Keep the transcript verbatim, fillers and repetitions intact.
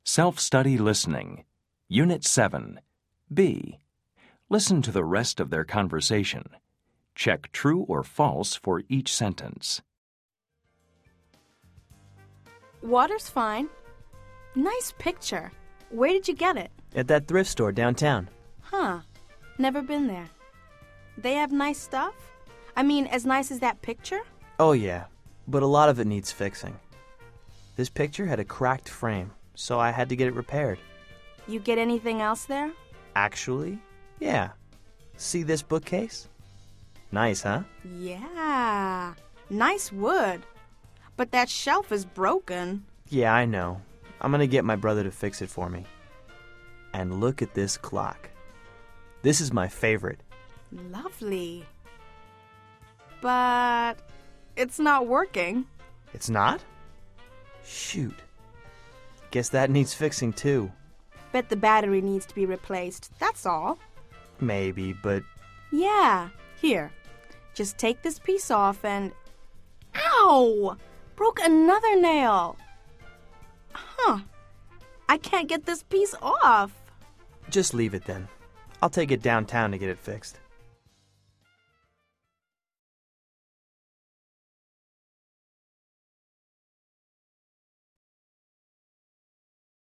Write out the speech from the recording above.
Self-study listening. Unit seven. B. Listen to the rest of their conversation. Check true or false for each sentence. Water's fine. Nice picture. Where did you get it? At that thrift store downtown. Huh. Never been there. They have nice stuff? I mean, as nice as that picture? Oh yeah, but a lot of it needs fixing. This picture had a cracked frame, so I had to get it repaired. You get anything else there? Actually, yeah. See this bookcase? Nice, huh? Yeah. Nice wood. But that shelf is broken. Yeah, I know. I'm gonna get my brother to fix it for me. And look at this clock. This is my favorite. Lovely. But it's not working. It's not? Shoot. Guess that needs fixing too. Bet the battery needs to be replaced, that's all. Maybe, but... Yeah, here. Just take this piece off and... Ow! Broke another nail. Huh. I can't get this piece off. Just leave it then. I'll take it downtown to get it fixed.